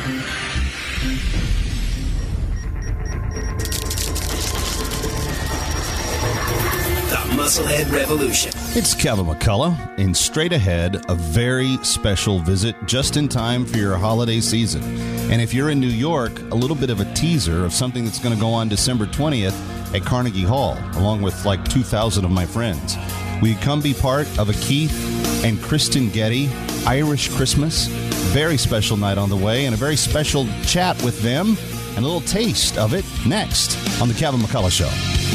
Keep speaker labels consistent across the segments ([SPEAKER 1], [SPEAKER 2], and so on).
[SPEAKER 1] Musclehead Revolution.
[SPEAKER 2] It's Kevin McCullough, and straight ahead, a very special visit just in time for your holiday season. And if you're in New York, a little bit of a teaser of something that's going to go on December 20th at Carnegie Hall, along with like 2,000 of my friends. Will you come be part of a Keith and Kristen Getty Irish Christmas? Very special night on the way, and a very special chat with them, and a little taste of it next on The Kevin McCullough Show.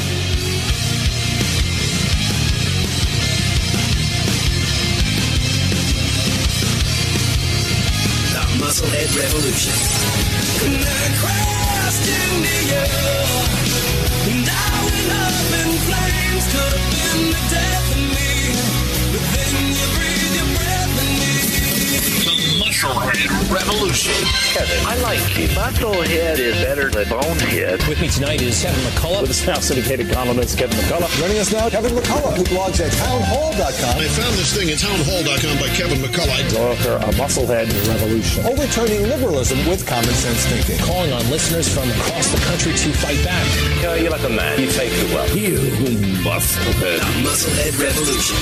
[SPEAKER 1] Musclehead Revolution. Crashed into you, and I went up in flames. Could have been the death of me, but then you breathe your breath in me. The Musclehead Revolution.
[SPEAKER 3] Kevin, I like Keith. Musclehead is better than Bonehead.
[SPEAKER 4] With me tonight is Kevin McCullough.
[SPEAKER 5] With us now, syndicated columnist Kevin McCullough. Joining us now, Kevin McCullough, who blogs at townhall.com.
[SPEAKER 6] I found this thing at townhall.com by Kevin McCullough.
[SPEAKER 5] Author of Musclehead Revolution. Overturning liberalism with common sense thinking.
[SPEAKER 4] Calling on listeners from across the country to fight back.
[SPEAKER 3] You're like a man. You take it well.
[SPEAKER 1] You Musclehead. The Musclehead Revolution.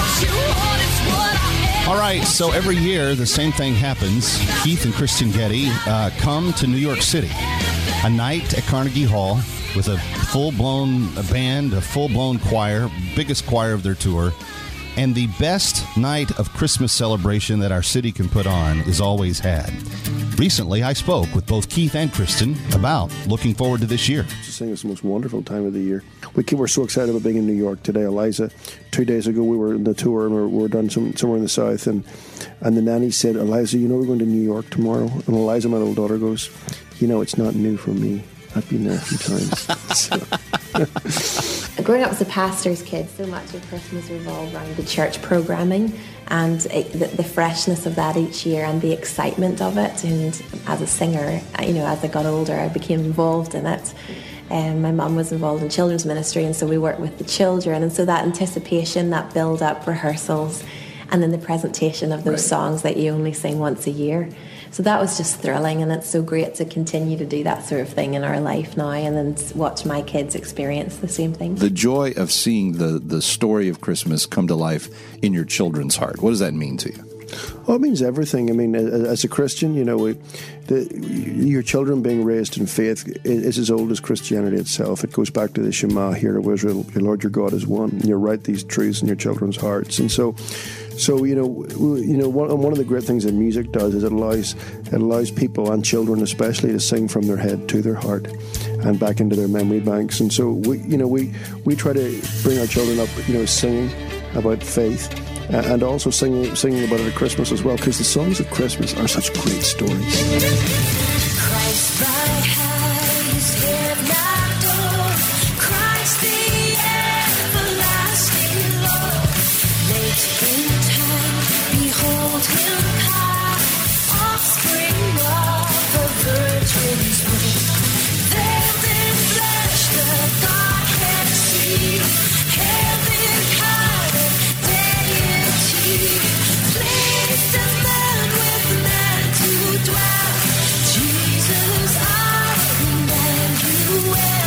[SPEAKER 2] All right, so every year the same thing happens. Keith and Kristen Getty come to New York City. A night at Carnegie Hall with a full-blown band, a full-blown choir, biggest choir of their tour. And the best night of Christmas celebration that our city can put on is always had. Recently, I spoke with both Keith and Kristen about looking forward to this year.
[SPEAKER 7] Just saying it's the most wonderful time of the year. We're so excited about being in New York today. Eliza, 2 days ago, we were in the tour and we were done somewhere in the south. And the nanny said, Eliza, you know we're going to New York tomorrow? And Eliza, my little daughter, goes, you know, it's not new for me. I've been there a few times.
[SPEAKER 8] Growing up as a pastor's kid, so much of Christmas revolved around the church programming and the freshness of that each year and the excitement of it. And as a singer, you know, as I got older, I became involved in it. My mum was involved in children's ministry, and so we worked with the children. And so that anticipation, that build-up, rehearsals, and then the presentation of those songs that you only sing once a year. So that was just thrilling, and it's so great to continue to do that sort of thing in our life now and then watch my kids experience the same thing.
[SPEAKER 9] The joy of seeing the story of Christmas come to life in your children's heart. What does that mean to you?
[SPEAKER 7] Well, it means everything. I mean, as a Christian, you know, your children being raised in faith is as old as Christianity itself. It goes back to the Shema, Hear, O Israel, your Lord your God is one. And you write these truths in your children's hearts. And so you know, one of the great things that music does is it allows people and children especially to sing from their head to their heart and back into their memory banks. And so we try to bring our children up, you know, singing about faith. And also singing about it at Christmas as well, because the songs of Christmas are such great stories.
[SPEAKER 10] Christ by highs have not dawned, Christ the everlasting Lord. Late in time, behold him come, offspring of a virgin's womb. Veiled in flesh, the Godhead see, heaven hiding, placed as man with man to dwell. Jesus, our Emmanuel.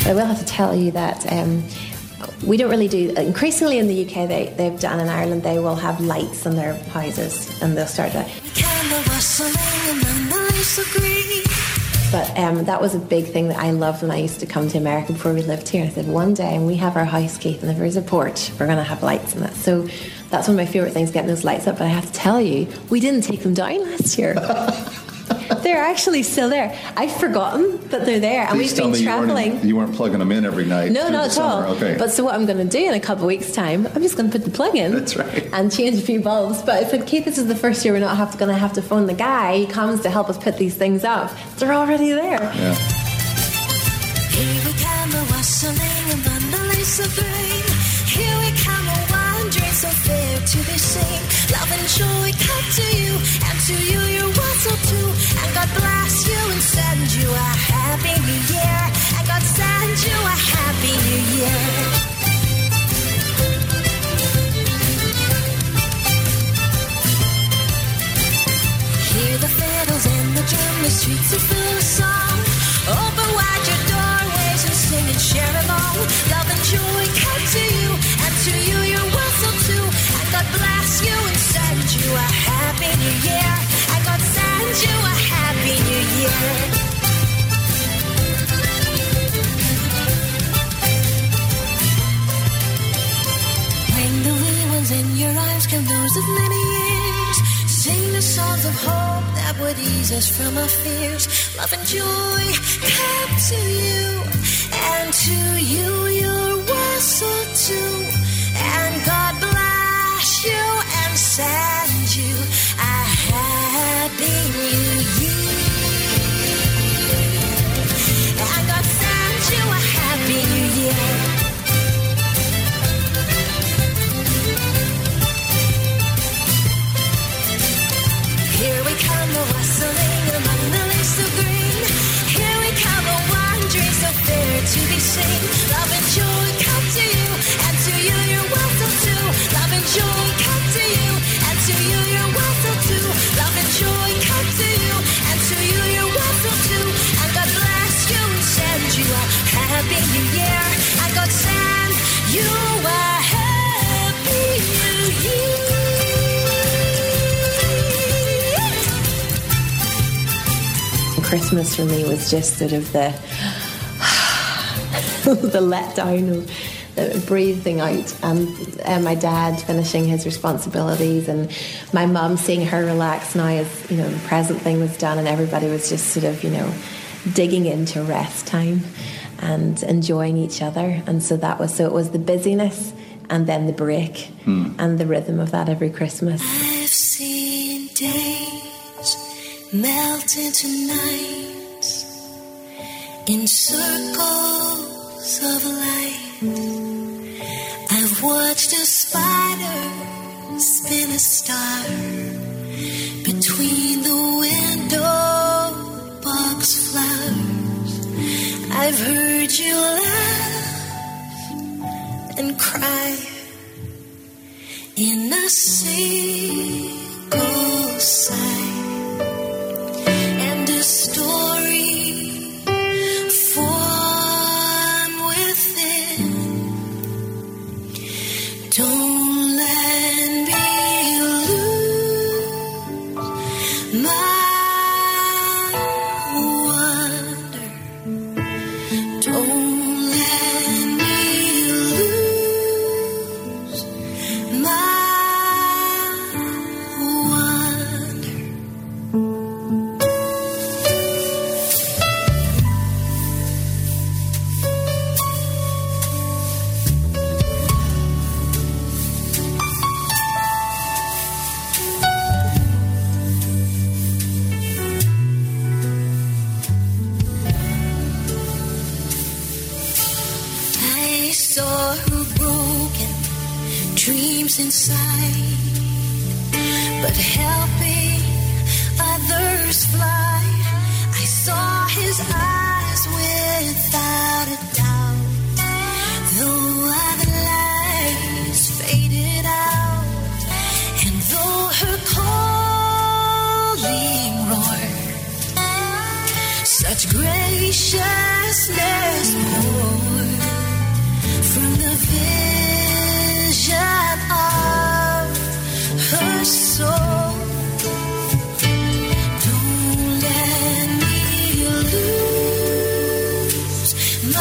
[SPEAKER 8] I will have to tell you that we don't really do. Increasingly in the UK, they've done in Ireland. They will have lights in their houses, and they'll start to. But that was a big thing that I loved when I used to come to America before we lived here. I said, one day when we have our house, Keith, and if there's a porch, we're going to have lights in it. So that's one of my favourite things, getting those lights up. But I have to tell you, we didn't take them down last year. They're actually still there. I've forgotten that they're there, and
[SPEAKER 9] Please
[SPEAKER 8] we've been travelling.
[SPEAKER 9] You weren't plugging them in every night.
[SPEAKER 8] No,
[SPEAKER 9] through
[SPEAKER 8] not
[SPEAKER 9] the
[SPEAKER 8] at
[SPEAKER 9] summer.
[SPEAKER 8] all.
[SPEAKER 9] Okay.
[SPEAKER 8] But so what I'm going to do in a couple of weeks' time, I'm just going to put the plug in.
[SPEAKER 9] That's right.
[SPEAKER 8] And change a few bulbs. But I said, Keith, this is the first year we're not going to have to phone the guy who comes to help us put these things up. They're already there.
[SPEAKER 9] Yeah.
[SPEAKER 10] Here we come a whistling and bundling so green. Here we come a wandering so fair to be seen. Love and joy come to you, and to you your words will do. And God bless you and send you a happy new year. And God send you a happy new year. Hear the fiddles and the drum, the streets are full of song. Open wide your doorways and sing and share along. Love and joy come to you, and to you your words will do. And God bless you and send you a happy new year. And God send you a happy new year. When the wee ones in your arms come those of many years, sing the songs of hope that would ease us from our fears. Love and joy come to you, and to you your whistle too. And God bless you and send you a happy new year. And God send you a happy new year. Here we come a whistling among the leaves so green. Here we come a wandering so fair to be seen. Love and joy come to you, and to you your welcome too. Love and joy come to you, and to you your welcome too. Love and joy come to you, and to you your welcome too. And God bless you and send you a happy new year. And God send you a happy new year.
[SPEAKER 8] Christmas for me was just sort of the the letdown of the breathing out, and my dad finishing his responsibilities, and my mum seeing her relax now as the present thing was done, and everybody was just sort of digging into rest time and enjoying each other. And so it was the busyness and then the break and the rhythm of that every Christmas.
[SPEAKER 10] I've seen days melt into nights in circles of light. I've watched a spider spin a star between the window box flowers. I've heard you laugh and cry in a single sigh. And a story form within. Don't let me lose my wonder. Don't let me lose my wonder. I saw her broken dreams inside, but helping others fly. I saw his eyes without a doubt, though other lights faded out, and though her calling roared, such graciousness more. from the vision of her soul. Don't let me lose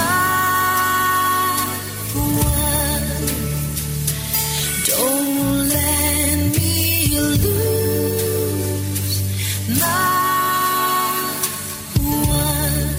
[SPEAKER 10] my one. Don't let me lose my one.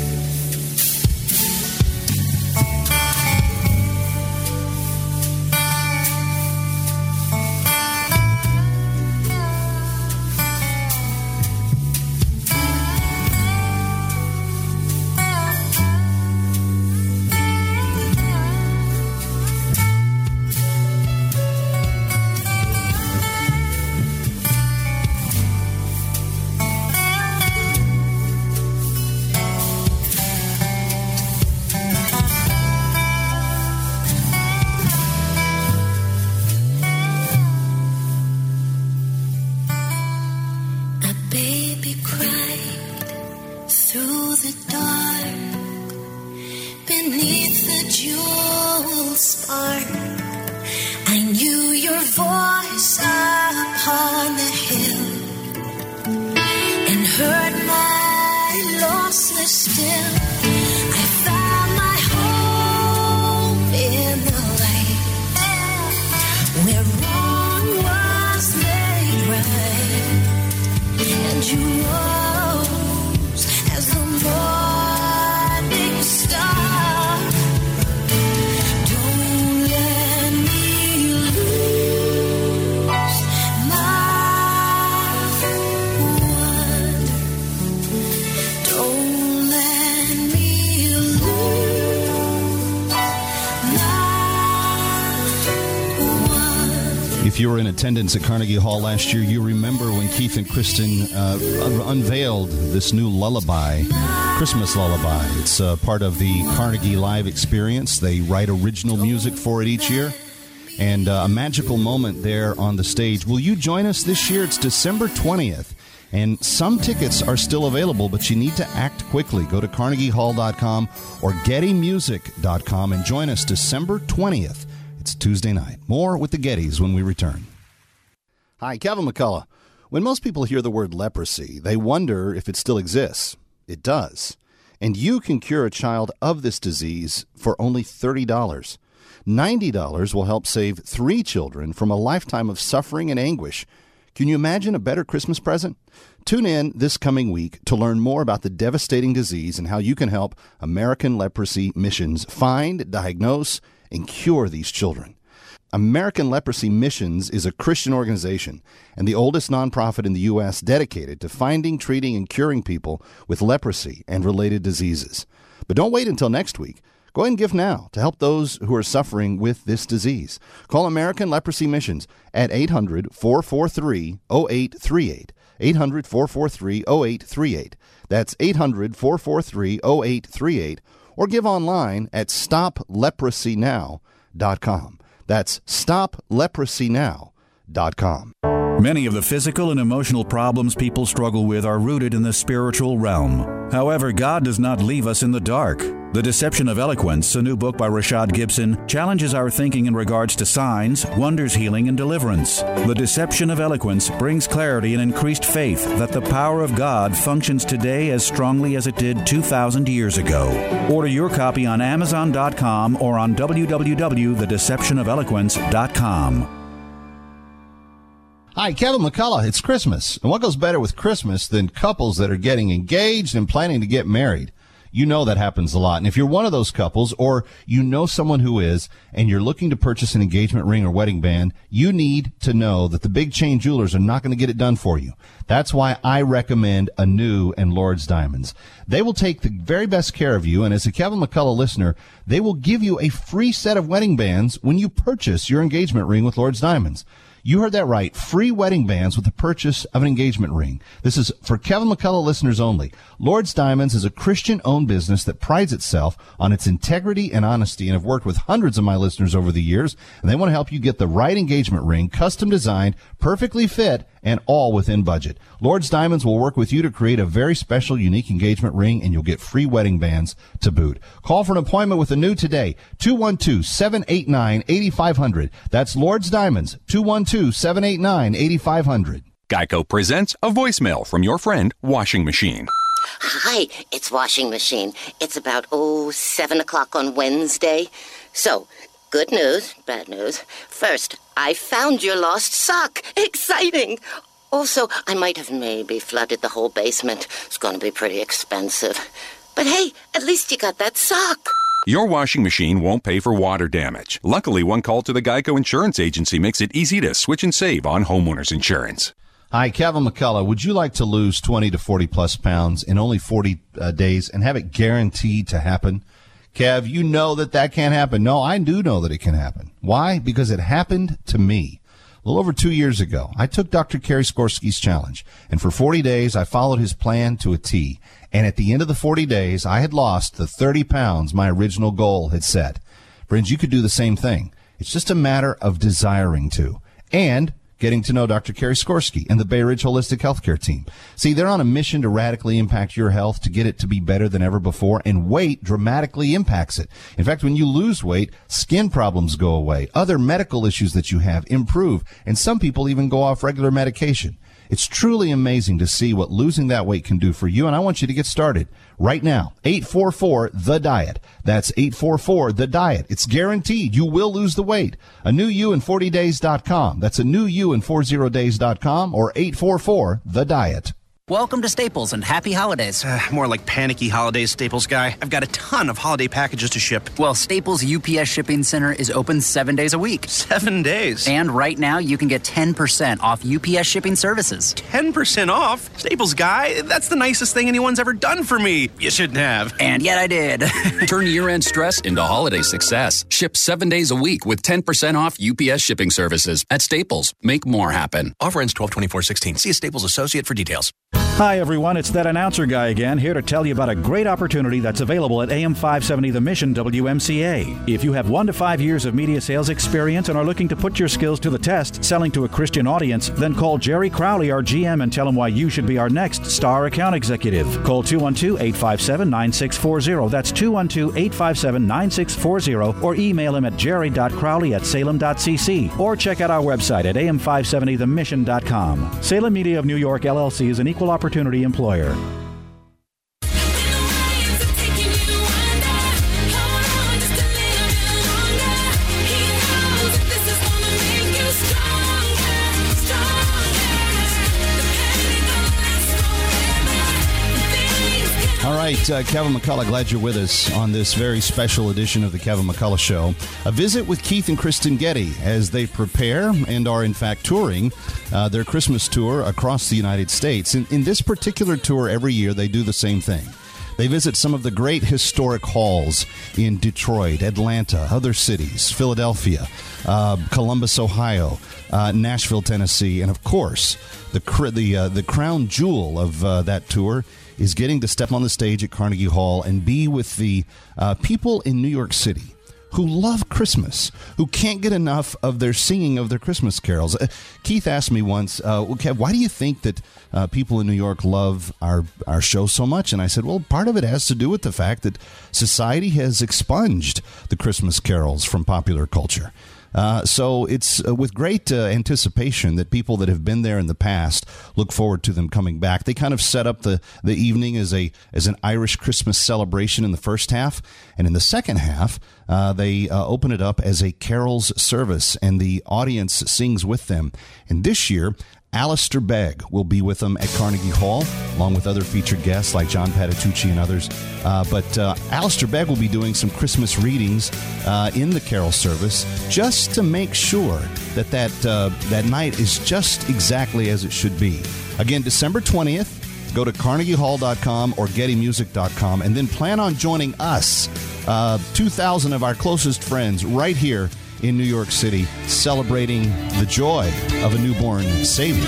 [SPEAKER 10] A baby cried through the dark beneath the jewel spark. I knew your voice upon the hill and heard my lossless still. I found my home in the light where wrong was made right. And you rose as the morning star. Don't let me lose my one. Don't let me lose my one.
[SPEAKER 2] If you were in attendance at Carnegie Hall last year, you remember when Keith and Kristen unveiled this new lullaby, Christmas lullaby. It's part of the Carnegie Live experience. They write original music for it each year. And a magical moment there on the stage. Will you join us this year? It's December 20th. And some tickets are still available, but you need to act quickly. Go to carnegiehall.com or gettymusic.com and join us December 20th. It's Tuesday night. More with the Gettys when we return. Hi, Kevin McCullough. When most people hear the word leprosy, they wonder if it still exists. It does. And you can cure a child of this disease for only $30. $90 will help save 3 children from a lifetime of suffering and anguish. Can you imagine a better Christmas present? Tune in this coming week to learn more about the devastating disease and how you can help American Leprosy Missions find, diagnose, and cure these children. American Leprosy Missions is a Christian organization and the oldest nonprofit in the U.S. dedicated to finding, treating, and curing people with leprosy and related diseases. But don't wait until next week. Go ahead and give now to help those who are suffering with this disease. Call American Leprosy Missions at 800-443-0838. 800-443-0838. That's 800-443-0838. Or give online at StopLeprosyNow.com. That's StopLeprosyNow.com.
[SPEAKER 11] Many of the physical and emotional problems people struggle with are rooted in the spiritual realm. However, God does not leave us in the dark. The Deception of Eloquence, a new book by Rashad Gibson, challenges our thinking in regards to signs, wonders, healing, and deliverance. The Deception of Eloquence brings clarity and increased faith that the power of God functions today as strongly as it did 2,000 years ago. Order your copy on Amazon.com or on www.thedeceptionofeloquence.com.
[SPEAKER 2] Hi, Kevin McCullough. It's Christmas. And what goes better with Christmas than couples that are getting engaged and planning to get married? You know that happens a lot. And if you're one of those couples or you know someone who is and you're looking to purchase an engagement ring or wedding band, you need to know that the big chain jewelers are not going to get it done for you. That's why I recommend Anu and Lord's Diamonds. They will take the very best care of you, and as a Kevin McCullough listener, they will give you a free set of wedding bands when you purchase your engagement ring with Lord's Diamonds. You heard that right. Free wedding bands with the purchase of an engagement ring. This is for Kevin McCullough listeners only. Lord's Diamonds is a Christian-owned business that prides itself on its integrity and honesty, and have worked with hundreds of my listeners over the years, and they want to help you get the right engagement ring, custom designed, perfectly fit, and all within budget. Lord's Diamonds will work with you to create a very special, unique engagement ring, and you'll get free wedding bands to boot. Call for an appointment with Anu today, 212-789-8500. That's Lord's Diamonds, 212-789-8500.
[SPEAKER 12] Geico presents a voicemail from your friend Washing Machine.
[SPEAKER 13] Hi, it's Washing Machine. It's about, 7 o'clock on Wednesday. So, good news, bad news. First, I found your lost sock. Exciting! Also, I might have maybe flooded the whole basement. It's going to be pretty expensive. But hey, at least you got that sock.
[SPEAKER 12] Your washing machine won't pay for water damage. Luckily, one call to the Geico Insurance Agency makes it easy to switch and save on homeowners insurance.
[SPEAKER 2] Hi, Kevin McCullough. Would you like to lose 20 to 40 plus pounds in only 40 days and have it guaranteed to happen? Kev, you know that can't happen. No, I do know that it can happen. Why? Because it happened to me. A little over 2 years ago, I took Dr. Kerry Skorsky's challenge, and for 40 days, I followed his plan to a T. And at the end of the 40 days, I had lost the 30 pounds my original goal had set. Friends, you could do the same thing. It's just a matter of desiring to. And getting to know Dr. Kerry Skorsky and the Bay Ridge Holistic Healthcare team. See, they're on a mission to radically impact your health, to get it to be better than ever before, and weight dramatically impacts it. In fact, when you lose weight, skin problems go away, other medical issues that you have improve, and some people even go off regular medication. It's truly amazing to see what losing that weight can do for you, and I want you to get started right now. 844-THE-DIET. That's 844-THE-DIET. It's guaranteed. You will lose the weight. A new you in 40days.com. That's a new you in 40days.com or 844-THE-DIET.
[SPEAKER 14] Welcome to Staples and happy holidays.
[SPEAKER 15] More like panicky holidays, Staples guy. I've got a ton of holiday packages to ship.
[SPEAKER 14] Well, Staples UPS Shipping Center is open 7 days a week.
[SPEAKER 15] 7 days?
[SPEAKER 14] And right now, you can get 10% off UPS shipping services.
[SPEAKER 15] 10% off? Staples guy, that's the nicest thing anyone's ever done for me. You shouldn't have.
[SPEAKER 14] And yet I did.
[SPEAKER 16] Turn year-end stress into holiday success. Ship 7 days a week with 10% off UPS shipping services. At Staples, make more happen.
[SPEAKER 15] Offer ends 12/24/16. See a Staples associate for details.
[SPEAKER 11] Hi, everyone. It's that announcer guy again, here to tell you about a great opportunity that's available at AM 570 The Mission WMCA. If you have 1 to 5 years of media sales experience and are looking to put your skills to the test selling to a Christian audience, then call Jerry Crowley, our GM, and tell him why you should be our next star account executive. Call 212-857-9640. That's 212-857-9640, or email him at jerry.crowley@salem.cc, or check out our website at am570themission.com. Salem Media of New York, LLC is an equal opportunity employer.
[SPEAKER 2] All right, Kevin McCullough, glad you're with us on this very special edition of the Kevin McCullough Show. A visit with Keith and Kristen Getty as they prepare and are, in fact, touring their Christmas tour across the United States. In this particular tour, every year, they do the same thing. They visit some of the great historic halls in Detroit, Atlanta, other cities, Philadelphia, Columbus, Ohio, Nashville, Tennessee, and, of course, the crown jewel of that tour is getting to step on the stage at Carnegie Hall and be with the people in New York City who love Christmas, who can't get enough of their singing of their Christmas carols. Keith asked me once, Kev, why do you think that people in New York love our show so much? And I said, well, part of it has to do with the fact that society has expunged the Christmas carols from popular culture. So it's with great anticipation that people that have been there in the past look forward to them coming back. They kind of set up the evening as an Irish Christmas celebration in the first half, and in the second half, they open it up as a carols service, and the audience sings with them. And this year, Alistair Begg will be with them at Carnegie Hall, along with other featured guests like John Patitucci and others. But Alistair Begg will be doing some Christmas readings in the carol service, just to make sure that night is just exactly as it should be. Again, December 20th, go to carnegiehall.com or gettymusic.com, and then plan on joining us, 2,000 of our closest friends, right here in New York City, celebrating the joy of a newborn Savior.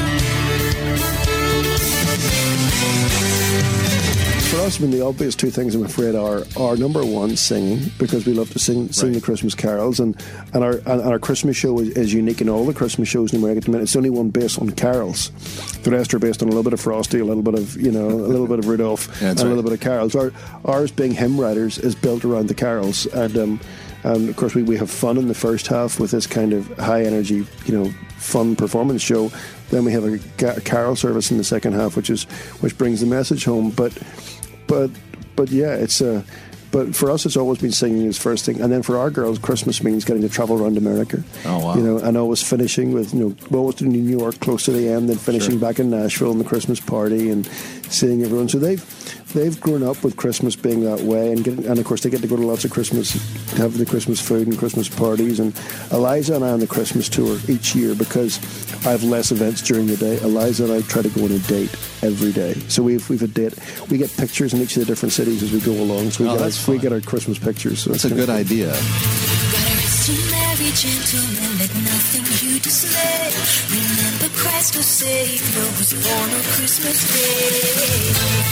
[SPEAKER 7] For us, I mean, the obvious two things, I'm afraid, are number one, singing, because we love to sing the Christmas carols, and our Christmas show is unique in all the Christmas shows in America at the minute. It's the only one based on carols. The rest are based on a little bit of Frosty, a little bit of Rudolph, and a little bit of carols. Ours, being hymn writers, is built around the carols, and of course we have fun in the first half with this kind of high energy, fun performance show. Then we have a carol service in the second half, which brings the message home. But yeah, but for us, it's always been singing as first thing, and then for our girls, Christmas means getting to travel around America.
[SPEAKER 9] Oh wow!
[SPEAKER 7] And always finishing with always in New York close to the end, then finishing back in Nashville on the Christmas party and seeing everyone. So they've grown up with Christmas being that way, and of course they get to go to lots of Christmas, have the Christmas food and Christmas parties. And Eliza and I on the Christmas tour each year, because I have less events during the day. Eliza and I try to go on a date every day. So we've a date. We get pictures in each of the different cities as we go along. So we get our Christmas pictures. So
[SPEAKER 9] that's a good idea.
[SPEAKER 10] Merry gentlemen, let nothing you dismay. Remember Christ our Savior was born on Christmas Day.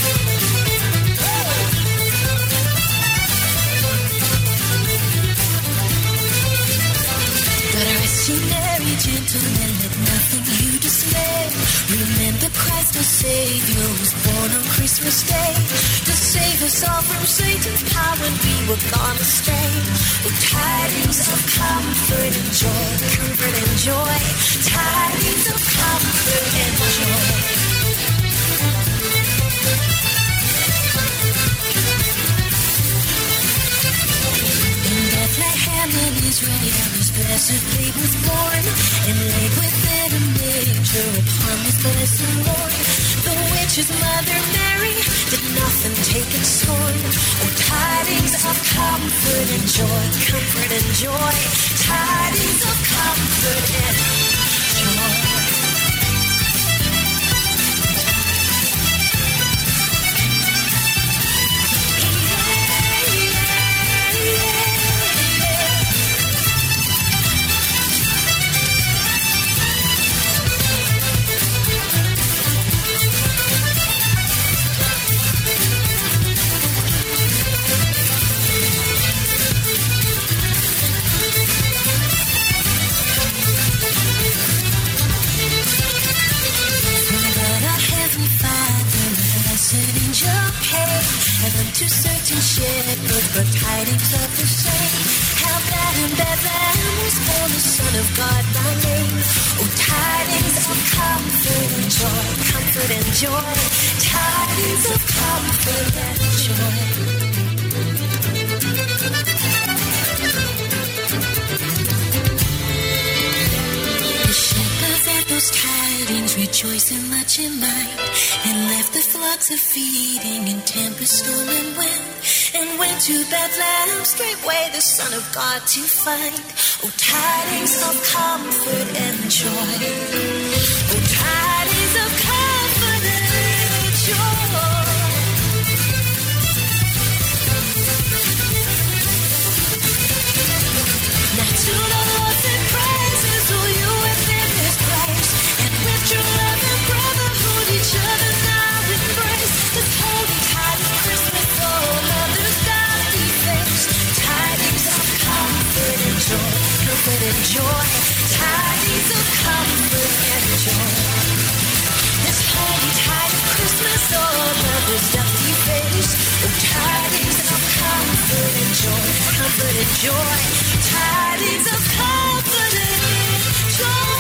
[SPEAKER 10] Merry gentlemen, let nothing you dismay. Remember Christ our Savior was born on Christmas Day to save us all from Satan's power when we were gone astray. Oh, tidings of comfort and joy, comfort and joy, tidings of comfort and joy. In Bethlehem in Israel, his blessed babe was born, and laid within a manger upon his blessed Lord. The witch's mother Mary did nothing take it scorn. Oh, tidings of comfort and joy, comfort and joy, tidings of comfort and joy. To certain shepherds brought tidings of the same, how that in Bethlehem was born the Son of God by name. Oh, tidings of comfort and joy, comfort and joy, tidings of comfort and joy. The shepherds at those tidings rejoicing much in mind, and left the flocks a feeding in tempest, storm, and wind, and went to Bethlehem straightway the Son of God to find. Oh, tidings of comfort and joy. Oh, tidings of comfort and joy. Now to the Lord sing praises, oh, you within His place, and with your love and brotherhood each other now embrace. This holy tide of Christmas, all others godly face. Tidings of comfort and joy, comfort and joy. Tidings of comfort and joy. This holy tide of Christmas, all others dusty face. Oh, tidings of comfort and joy, comfort and joy. Tidings of comfort and joy.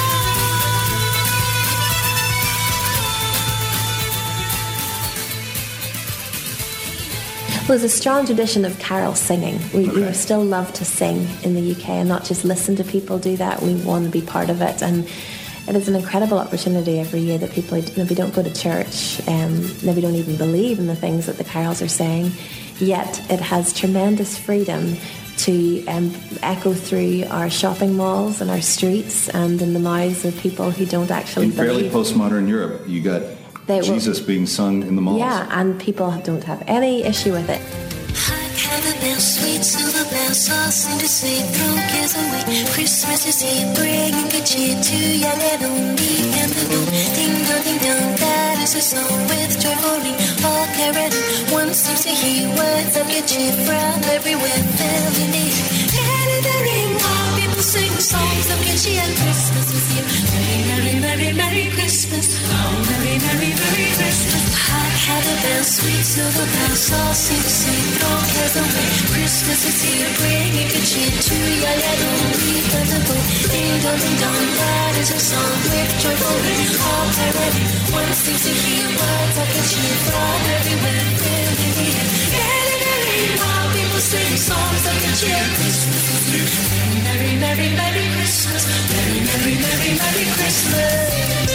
[SPEAKER 8] There's a strong tradition of carol singing. We still love to sing in the UK and not just listen to people do that. We want to be part of it, and it is an incredible opportunity every year that people maybe don't go to church, maybe don't even believe in the things that the carols are saying, yet it has tremendous freedom to echo through our shopping malls and our streets and in the mouths of people who don't actually
[SPEAKER 9] in fairly
[SPEAKER 8] believe.
[SPEAKER 9] postmodern Europe, you got Jesus being sung in the malls.
[SPEAKER 8] Yeah, and people don't have any issue with it.
[SPEAKER 10] How the bells, sweet silver bells, all seem to say, throw cares away. Christmas is here, bringing good cheer to young and old, meek and the bold. Ding dong, that is a song with joyful ring. All carolling, one seems to hear words of good cheer from everywhere, filling the air. Let it ring, all people sing songs of good cheer. Christmas is here, merry, merry, merry, merry Christmas. Oh, merry, merry, merry Christmas. Hark how the bells, sweet silver bells, all seem to sing, throw cares away. Christmas is here, bringing good cheer to young and old, meek and the bold. Ding dong, that is a song with joyful ring. All carolling, one seems to hear words of good cheer from everywhere, filling the air. Let it ring, all people sing songs of good cheer. Christmas is here, merry, merry, merry Christmas. Merry, merry, merry, merry Christmas.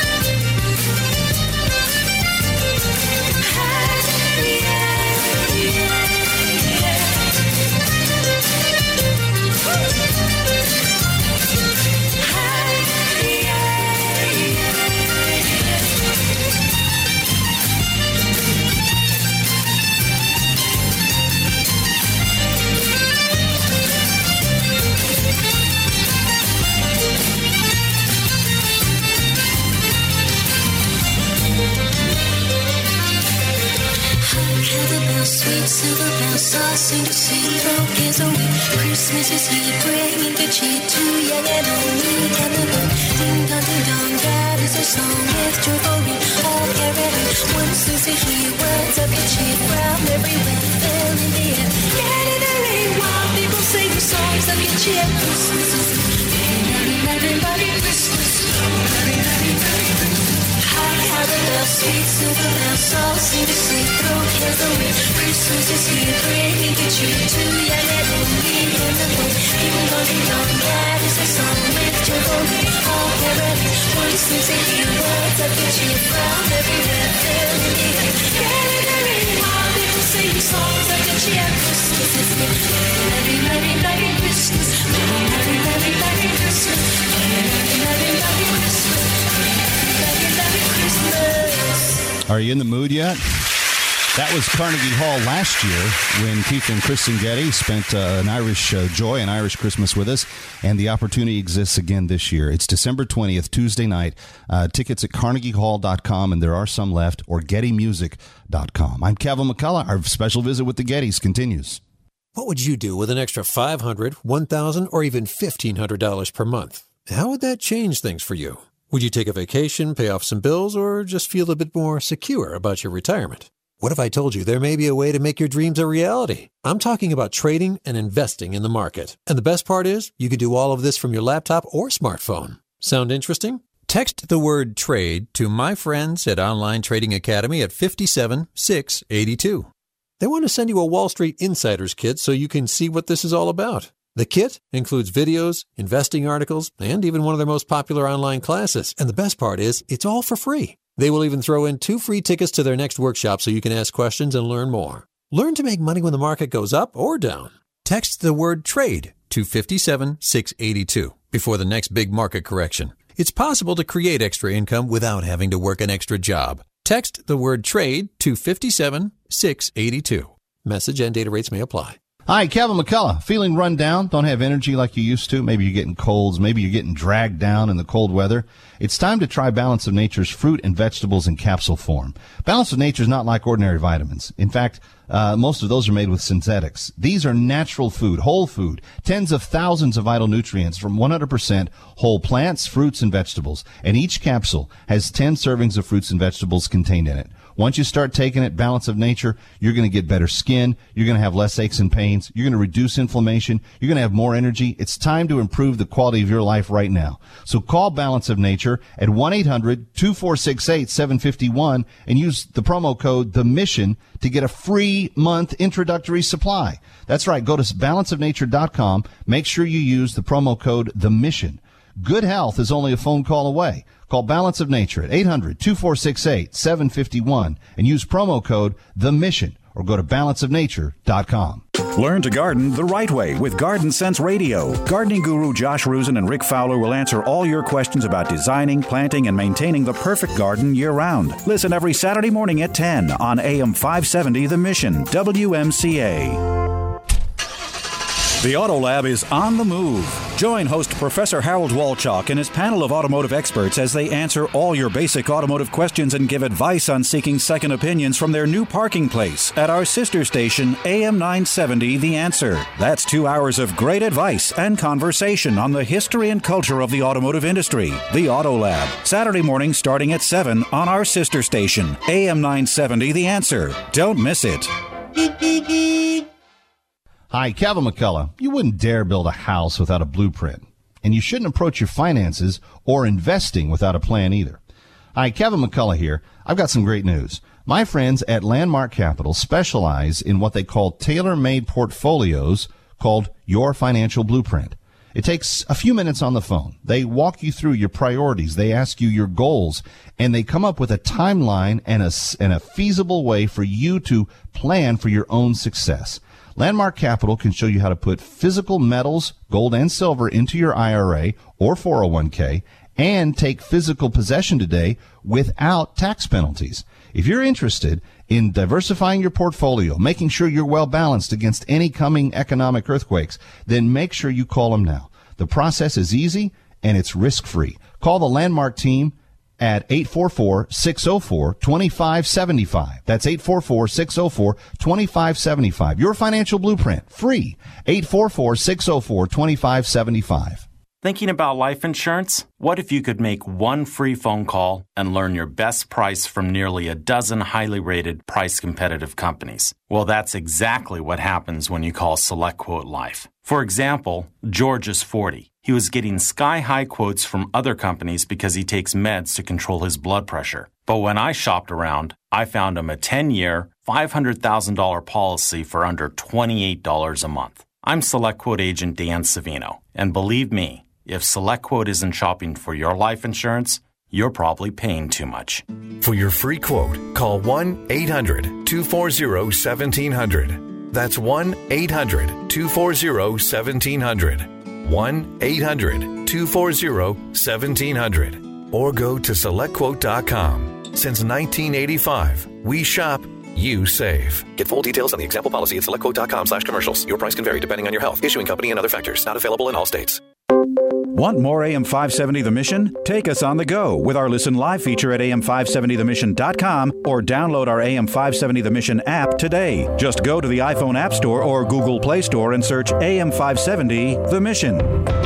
[SPEAKER 10] Sweet silver bells all seem to sing, throw cares away. Christmas is here, bringing good cheer to young and old, meek and the bold. Ding dong, that is a song with joyful ring. All carolling, one seems to hear words of good cheer from everywhere, filling the air. Let it ring, while people sing songs of good cheer. Christmas is here, merry, merry, merry Christmas. Merry, merry, merry Christmas. How the bells, sweet silver bells, all seem to sing, throw cares away. Christmas is here, bringing good cheer to young and old, meek and the bold. Ding dong, that is a song with joyful ring. All carolling, one seems to hear words of good cheer from everywhere, filling the air. Let it ring, while people sing songs of good cheer. Christmas is here, merry, merry, merry Christmas. Merry, merry, merry, merry Christmas. Merry, merry, merry, merry Christmas.
[SPEAKER 2] Are you in the mood yet? That was Carnegie Hall last year when Keith and Kristen Getty spent an Irish joy, an Irish Christmas with us, and the opportunity exists again this year. It's December 20th, Tuesday night. Tickets at carnegiehall.com, and there are some left, or gettymusic.com. I'm Kevin McCullough. Our special visit with the Gettys continues.
[SPEAKER 17] What would you do with an extra $500, $1,000, or even $1,500 per month? How would that change things for you? Would you take a vacation, pay off some bills, or just feel a bit more secure about your retirement? What if I told you there may be a way to make your dreams a reality? I'm talking about trading and investing in the market. And the best part is, you can do all of this from your laptop or smartphone. Sound interesting? Text the word trade to my friends at Online Trading Academy at 57682. They want to send you a Wall Street Insiders kit so you can see what this is all about. The kit includes videos, investing articles, and even one of their most popular online classes. And the best part is, it's all for free. They will even throw in 2 free tickets to their next workshop so you can ask questions and learn more. Learn to make money when the market goes up or down. Text the word trade to 57682 before the next big market correction. It's possible to create extra income without having to work an extra job. Text the word trade to 57682. Message and data rates may apply.
[SPEAKER 2] Hi, Kevin McCullough. Feeling run down? Don't have energy like you used to? Maybe you're getting colds. Maybe you're getting dragged down in the cold weather. It's time to try Balance of Nature's fruit and vegetables in capsule form. Balance of Nature is not like ordinary vitamins. In fact, most of those are made with synthetics. These are natural food, whole food, tens of thousands of vital nutrients from 100% whole plants, fruits, and vegetables. And each capsule has 10 servings of fruits and vegetables contained in it. Once you start taking it, Balance of Nature, you're going to get better skin. You're going to have less aches and pains. You're going to reduce inflammation. You're going to have more energy. It's time to improve the quality of your life right now. So call Balance of Nature at 1-800-2468-751 and use the promo code THEMISSION to get a free month introductory supply. That's right. Go to balanceofnature.com. Make sure you use the promo code THEMISSION. Good health is only a phone call away. Call Balance of Nature at 800-2468-751 and use promo code THEMISSION or go to balanceofnature.com.
[SPEAKER 11] Learn to garden the right way with Garden Sense Radio. Gardening guru Josh Rusin and Rick Fowler will answer all your questions about designing, planting, and maintaining the perfect garden year-round. Listen every Saturday morning at 10 on AM 570 The Mission, WMCA. The Auto Lab is on the move. Join host Professor Harold Walchuk and his panel of automotive experts as they answer all your basic automotive questions and give advice on seeking second opinions from their new parking place at our sister station, AM 970 The Answer. That's 2 hours of great advice and conversation on the history and culture of the automotive industry. The Auto Lab, Saturday morning starting at 7 on our sister station, AM 970 The Answer. Don't miss it.
[SPEAKER 2] Hi, Kevin McCullough. You wouldn't dare build a house without a blueprint, and you shouldn't approach your finances or investing without a plan either. Hi, Kevin McCullough here. I've got some great news. My friends at Landmark Capital specialize in what they call tailor-made portfolios called Your Financial Blueprint. It takes a few minutes on the phone. They walk you through your priorities. They ask you your goals, and they come up with a timeline and a feasible way for you to plan for your own success. Landmark Capital can show you how to put physical metals, gold and silver, into your IRA or 401k and take physical possession today without tax penalties. If you're interested in diversifying your portfolio, making sure you're well balanced against any coming economic earthquakes, then make sure you call them now. The process is easy and it's risk-free. Call the Landmark team at 844-604-2575. That's 844-604-2575. Your Financial Blueprint, free. 844-604-2575.
[SPEAKER 18] Thinking about life insurance? What if you could make one free phone call and learn your best price from nearly a dozen highly rated, price-competitive companies? Well, that's exactly what happens when you call SelectQuote Life. For example, George is 40. He was getting sky-high quotes from other companies because he takes meds to control his blood pressure. But when I shopped around, I found him a 10-year, $500,000 policy for under $28 a month. I'm SelectQuote agent Dan Savino, and believe me, if SelectQuote isn't shopping for your life insurance, you're probably paying too much.
[SPEAKER 19] For your free quote, call 1-800-240-1700. That's 1-800-240-1700. 1-800-240-1700. Or go to SelectQuote.com. Since 1985, we shop, you save.
[SPEAKER 20] Get full details on the example policy at SelectQuote.com/commercials. Your price can vary depending on your health, issuing company, and other factors. Not available in all states.
[SPEAKER 11] Want more AM 570 The Mission? Take us on the go with our Listen Live feature at am570themission.com or download our AM 570 The Mission app today. Just go to the iPhone App Store or Google Play Store and search AM 570 The Mission.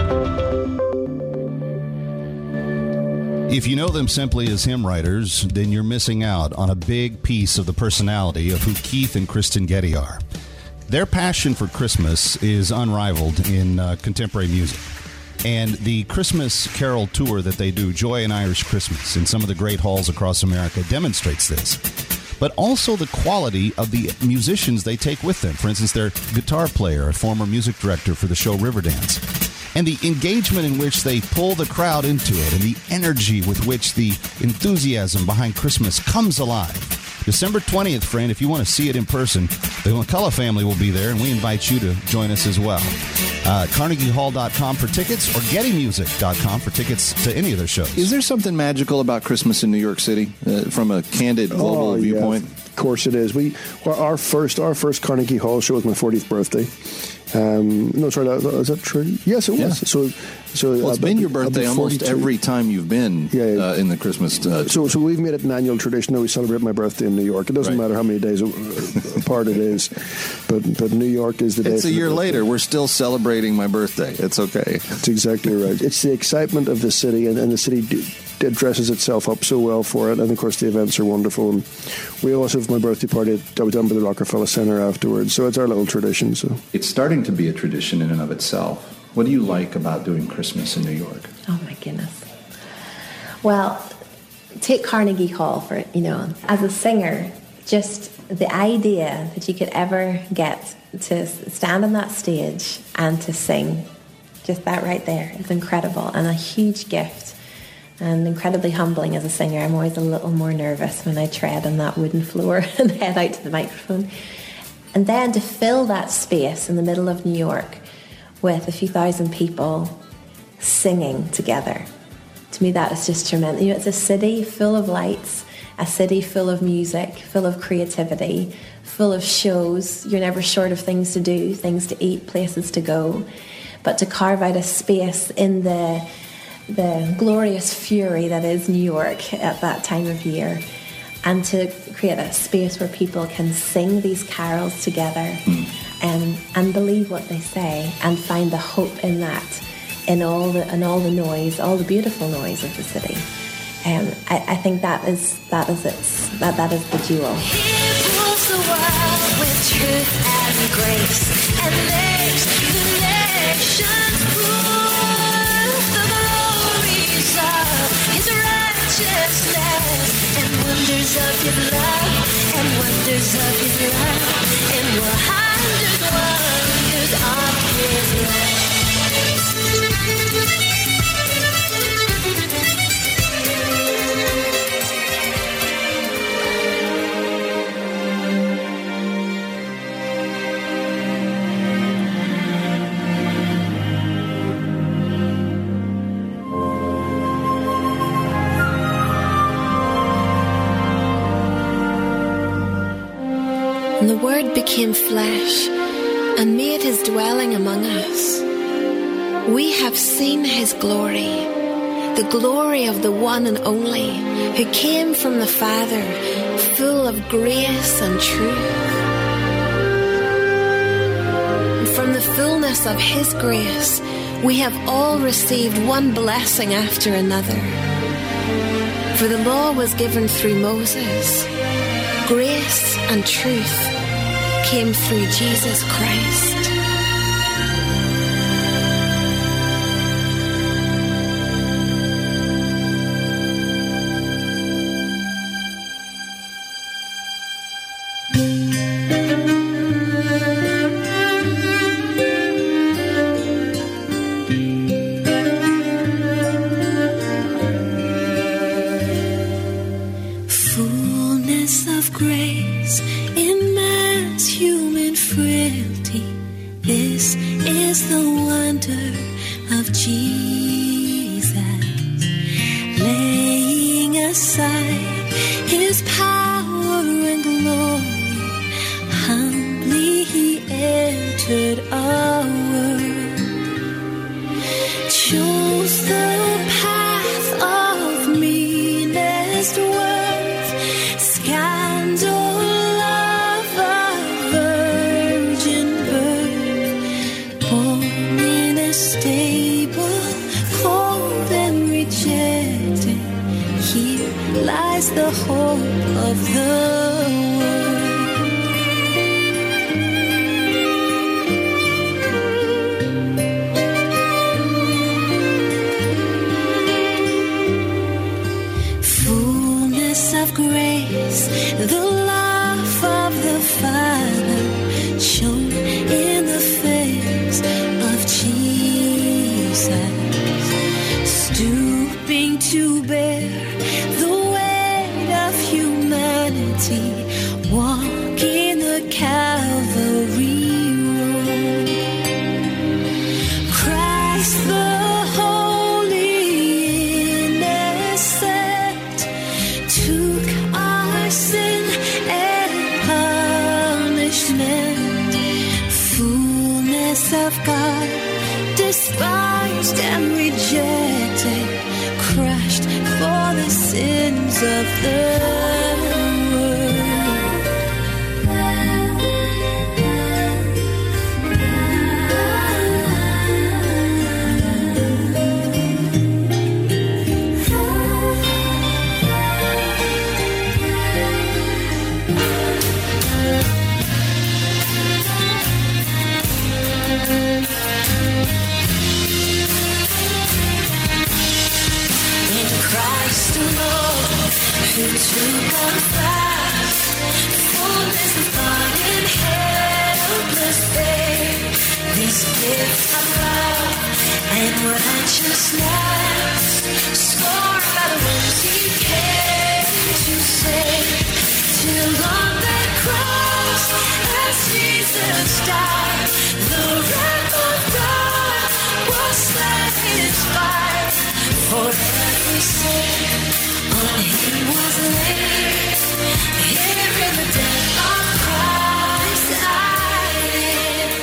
[SPEAKER 2] If you know them simply as hymn writers, then you're missing out on a big piece of the personality of who Keith and Kristen Getty are. Their passion for Christmas is unrivaled in contemporary music. And the Christmas Carol tour that they do, Joy and Irish Christmas, in some of the great halls across America, demonstrates this. But also the quality of the musicians they take with them. For instance, their guitar player, a former music director for the show Riverdance. And the engagement in which they pull the crowd into it, and the energy with which the enthusiasm behind Christmas comes alive. December 20th, friend, if you want to see it in person, the McCullough family will be there, and we invite you to join us as well. CarnegieHall.com for tickets, or GettyMusic.com for tickets to any of their shows.
[SPEAKER 9] Is there something magical about Christmas in New York City from a candid global viewpoint?
[SPEAKER 7] Yeah, of course it is. Our first Carnegie Hall show was my 40th birthday. No, sorry, is that true? Yes, it was. Yeah. So
[SPEAKER 9] it's been your birthday almost every time you've been in the Christmas.
[SPEAKER 7] So we've made it an annual tradition that we celebrate my birthday in New York. It doesn't matter how many days apart it is, but New York is the day.
[SPEAKER 9] It's a year later. We're still celebrating my birthday. It's okay.
[SPEAKER 7] That's exactly right. It's the excitement of the city, and the city it dresses itself up so well for it, and of course the events are wonderful. And we also have my birthday party done by the Rockefeller Center afterwards, so it's our little tradition. So
[SPEAKER 9] it's starting to be a tradition in and of itself. What do you like about doing Christmas in New York?
[SPEAKER 8] Oh my goodness. Well, take Carnegie Hall for it. As a singer, just the idea that you could ever get to stand on that stage and to sing, just that right there is incredible and a huge gift. And incredibly humbling as a singer. I'm always a little more nervous when I tread on that wooden floor and head out to the microphone. And then to fill that space in the middle of New York with a few thousand people singing together, to me that is just tremendous. You know, it's a city full of lights, a city full of music, full of creativity, full of shows. You're never short of things to do, things to eat, places to go. But to carve out a space in the glorious fury that is New York at that time of year, and to create a space where people can sing these carols together and believe what they say and find the hope in that, in all the noise, all the beautiful noise of the city. I think that is the jewel.
[SPEAKER 10] He rules the world with truth and grace, and makes the nations prove the glories of his righteousness, and wonders of his love, and wonders of his love, and wonders of his love. And the Word became flesh and made his dwelling among us. We have seen his glory, the glory of the one and only, who came from the Father, full of grace and truth. And from the fullness of his grace, we have all received one blessing after another. For the law was given through Moses. Grace and truth came through Jesus Christ.
[SPEAKER 1] Fullness of grace in man's human frailty. This is the wonder of Jesus, laying aside his power and glory. Humbly he entered our world, chose the path of meanest worth, scandal of a virgin birth, born in a stable, cold and rejected. Here lies the hope of the world. Fullness of grace, the love of the Father shone in the face of Jesus, stooping to bear the weight of humanity, walking the Calvary road. Christ the holy innocent took our sin and punishment. Fullness of God, despised and rejected, crushed for the sins of the Christ alone, who took on flesh, fullness of God in helpless babe. This gift of love and righteousness, scorned by the ones he came to save, till on that cross
[SPEAKER 10] 'cause Jesus died. The wrath of God was satisfied for every sin. When he was laid here in the death of Christ, I live.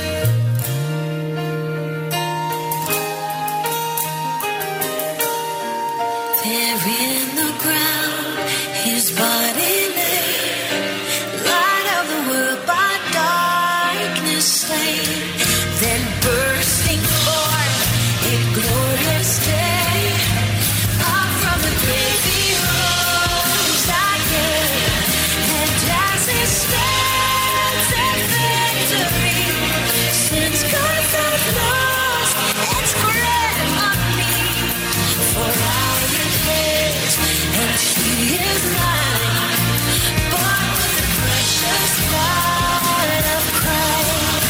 [SPEAKER 10] There in the ground, his body lay, light of the world by darkness slain, then bursting forth a glorious day, up from the grave he rose again, and as he stands in victory, since God has lost its grip on me, for I am his and he is mine, bought with the precious blood of Christ.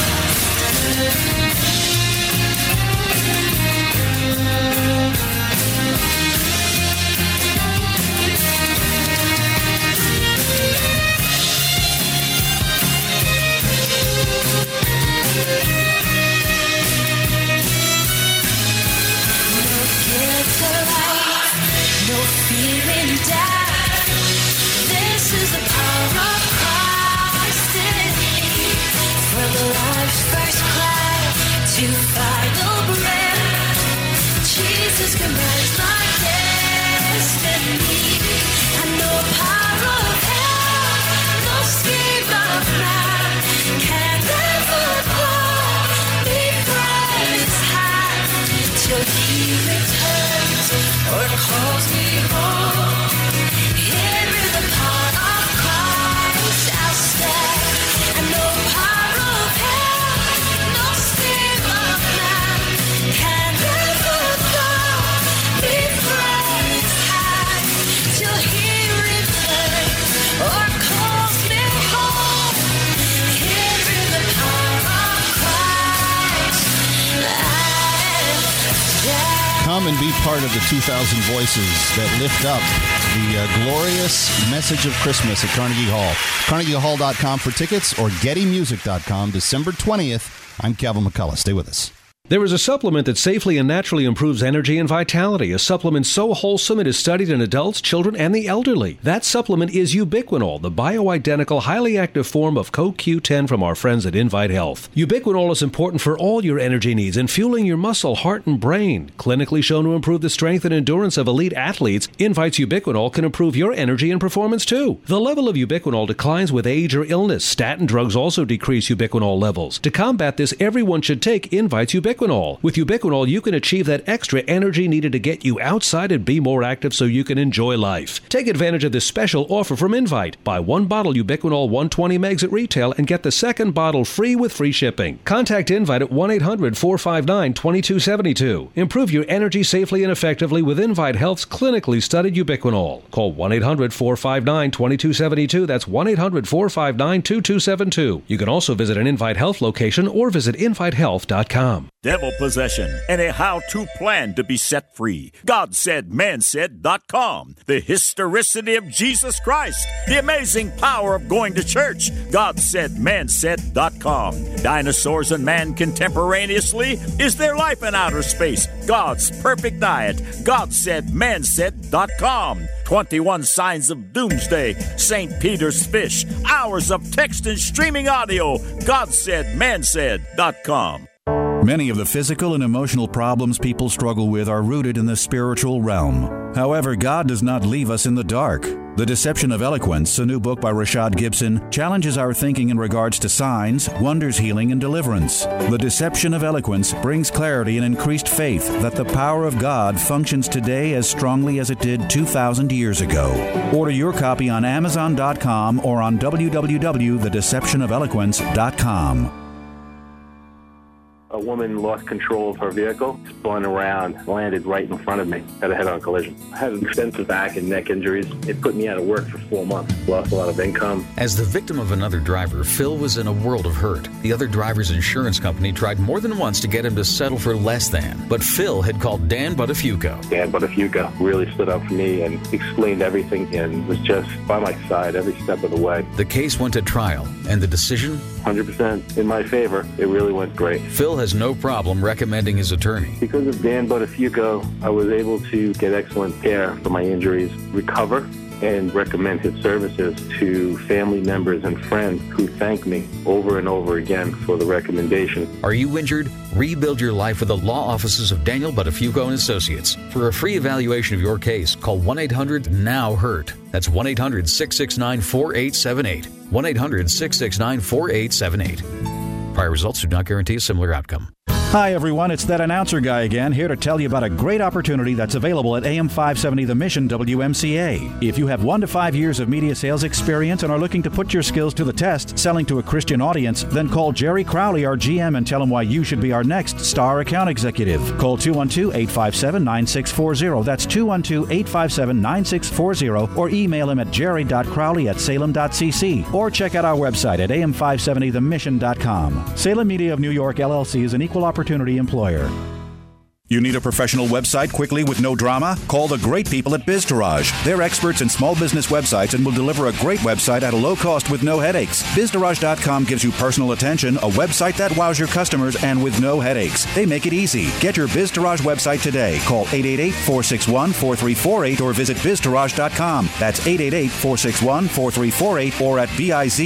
[SPEAKER 10] No fear in death. This is the power of Christ in me. From life's first cry to final breath, Jesus commands my destiny. And no power of hell, no scheme of man can ever pull me from his hand till he returns or calls me home. Here in the power of Christ I'll stand, and no power of hell, no scheme of man can ever pull me from his hand till he returns or calls me home. Here in the power of Christ I'll stand.
[SPEAKER 2] Come and be part of the 2,000 voices that lift up the glorious message of Christmas at Carnegie Hall. CarnegieHall.com for tickets or GettyMusic.com, December 20th. I'm Calvin McCullough. Stay with us.
[SPEAKER 21] There is a supplement that safely and naturally improves energy and vitality. A supplement so wholesome it is studied in adults, children, and the elderly. That supplement is Ubiquinol, the bioidentical, highly active form of CoQ10 from our friends at Invite Health. Ubiquinol is important for all your energy needs in fueling your muscle, heart, and brain. Clinically shown to improve the strength and endurance of elite athletes, Invite's Ubiquinol can improve your energy and performance too. The level of Ubiquinol declines with age or illness. Statin drugs also decrease Ubiquinol levels. To combat this, everyone should take Invite's Ubiquinol. With Ubiquinol, you can achieve that extra energy needed to get you outside and be more active so you can enjoy life. Take advantage of this special offer from Invite. Buy one bottle Ubiquinol 120 megs at retail and get the second bottle free with free shipping. Contact Invite at 1-800-459-2272. Improve your energy safely and effectively with Invite Health's clinically studied Ubiquinol. Call 1-800-459-2272. That's 1-800-459-2272. You can also visit an Invite Health location or visit invitehealth.com.
[SPEAKER 22] Devil possession and a how-to plan to be set free. GodSaidManSaid.com. The historicity of Jesus Christ. The amazing power of going to church. GodSaidManSaid.com. Dinosaurs and man contemporaneously. Is there life in outer space? God's perfect diet. GodSaidManSaid.com. 21 signs of doomsday. St. Peter's fish. Hours of text and streaming audio. GodSaidManSaid.com.
[SPEAKER 11] Many of the physical and emotional problems people struggle with are rooted in the spiritual realm. However, God does not leave us in the dark. The Deception of Eloquence, a new book by Rashad Gibson, challenges our thinking in regards to signs, wonders, healing, and deliverance. The Deception of Eloquence brings clarity and increased faith that the power of God functions today as strongly as it did 2,000 years ago. Order your copy on Amazon.com or on www.thedeceptionofeloquence.com.
[SPEAKER 5] a woman lost control of her vehicle, spun around, landed right in front of me, had a head-on collision. I had extensive back and neck injuries. It put me out of work for 4 months. Lost a lot of income.
[SPEAKER 6] As the victim of another driver, Phil was in a world of hurt. The other driver's insurance company tried more than once to get him to settle for less than, but Phil had called Dan Buttafuoco.
[SPEAKER 5] Dan Buttafuoco really stood up for me and explained everything and was just by my side every step of the way.
[SPEAKER 6] The case went to trial, and the decision?
[SPEAKER 5] 100% in my favor. It really went great.
[SPEAKER 6] Phil has no problem recommending his attorney.
[SPEAKER 5] Because of Dan Buttafuoco, I was able to get excellent care for my injuries, recover, and recommend his services to family members and friends who thank me over and over again for the recommendation.
[SPEAKER 6] Are you injured? Rebuild your life with the law offices of Daniel Buttafuoco and Associates. For a free evaluation of your case, call 1-800-NOW-HURT. That's 1-800-669-4878. 1-800-669-4878. Prior results do not guarantee a similar outcome.
[SPEAKER 11] Hi, everyone. It's that announcer guy again, here to tell you about a great opportunity that's available at AM 570 The Mission WMCA. If you have 1 to 5 years of media sales experience and are looking to put your skills to the test selling to a Christian audience, then call Jerry Crowley, our GM, and tell him why you should be our next star account executive. Call 212-857-9640. That's 212-857-9640, or email him at jerry.crowley@salem.cc, or check out our website at am570themission.com. Salem Media of New York, LLC is an equal opportunity employer. You need a professional website quickly with no drama? Call the great people at BizDarrage. They're experts in small business websites and will deliver a great website at a low cost with no headaches. BizDarrage.com gives you personal attention, a website that wows your customers, and with no headaches. They make it easy. Get your BizDarrage website today. Call 888-461-4348 or visit BizDarrage.com. That's 888-461-4348 or at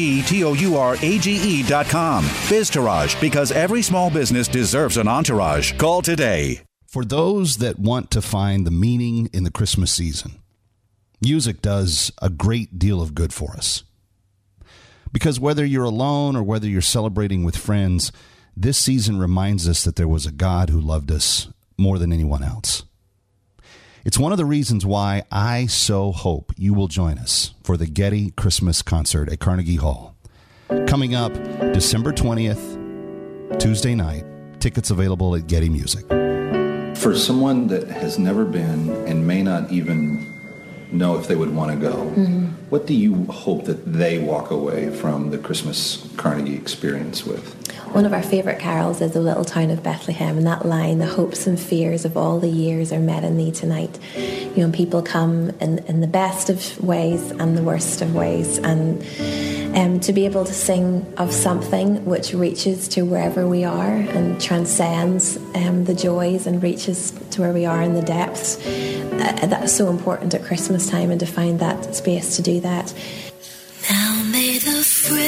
[SPEAKER 11] BizTourage.com. BizDarrage, because every small business deserves an entourage. Call today.
[SPEAKER 2] For those that want to find the meaning in the Christmas season, music does a great deal of good for us. Because whether you're alone or whether you're celebrating with friends, this season reminds us that there was a God who loved us more than anyone else. It's one of the reasons why I so hope you will join us for the Getty Christmas concert at Carnegie Hall. Coming up December 20th, Tuesday night. Tickets available at Getty Music.
[SPEAKER 9] For someone that has never been and may not even know if they would want to go, what do you hope that they walk away from the Christmas Carnegie experience with?
[SPEAKER 8] One of our favourite carols is The Little Town of Bethlehem, and that line, the hopes and fears of all the years are met in thee tonight. You know, people come in the best of ways and the worst of ways, and to be able to sing of something which reaches to wherever we are and transcends the joys and reaches to where we are in the depths, that's so important at Christmas time, and to find that space to do that.
[SPEAKER 10] Now may the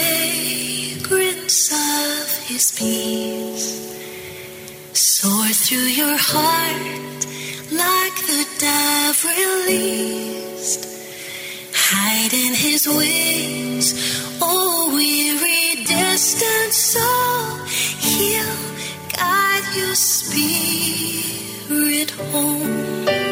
[SPEAKER 10] fragrance of his peace soar through your heart like the dove released. Hide in his wings, oh weary distant soul. He'll guide your spirit home.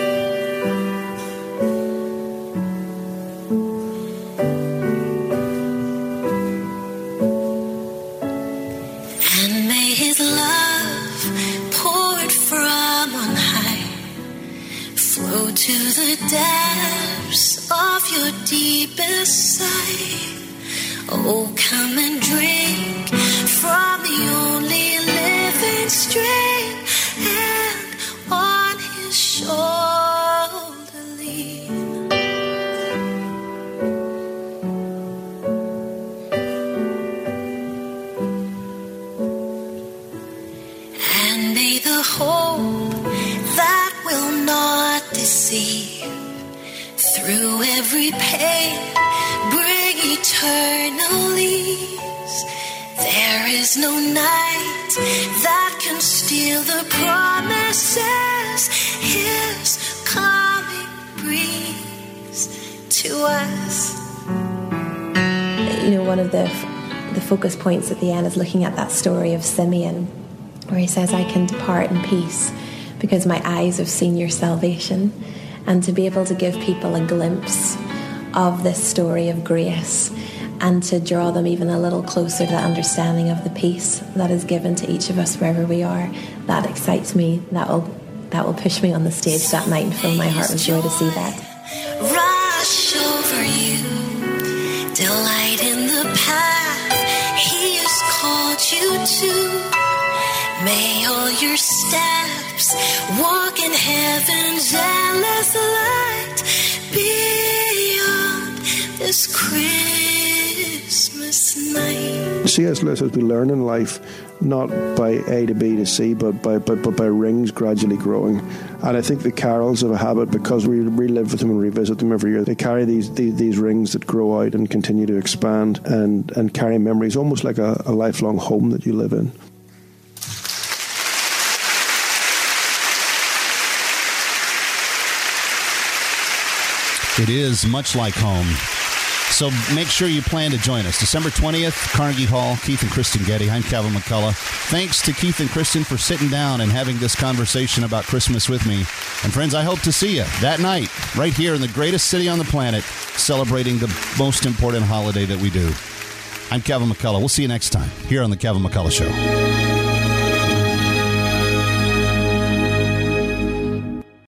[SPEAKER 10] To the depths of your deepest sight. Oh, come and drink from the only living stream, and on his shoulder lean. And may the hope that will not deceive through every pain bring eternal ease. There is no night that can steal the promises his coming brings to us.
[SPEAKER 8] You know, one of the focus points at the end is looking at that story of Simeon, where he says, I can depart in peace because my eyes have seen your salvation. And to be able to give people a glimpse of this story of grace, and to draw them even a little closer to the understanding of the peace that is given to each of us wherever we are. That excites me. That will push me on the stage that night and fill my heart with joy to see that.
[SPEAKER 10] Rush over you, delight in the path He has called you to. May all your steps walk in heaven's endless light beyond this Christmas night.
[SPEAKER 7] C.S. Lewis says we learn in life not by A to B to C, but by rings gradually growing. And I think the carols have a habit, because we relive with them and revisit them every year. They carry these rings that grow out and continue to expand and carry memories, almost like a lifelong home that you live in.
[SPEAKER 2] It is much like home. So make sure you plan to join us. December 20th, Carnegie Hall, Keith and Kristen Getty. I'm Kevin McCullough. Thanks to Keith and Kristen for sitting down and having this conversation about Christmas with me. And friends, I hope to see you that night, right here in the greatest city on the planet, celebrating the most important holiday that we do. I'm Kevin McCullough. We'll see you next time here on The Kevin McCullough Show.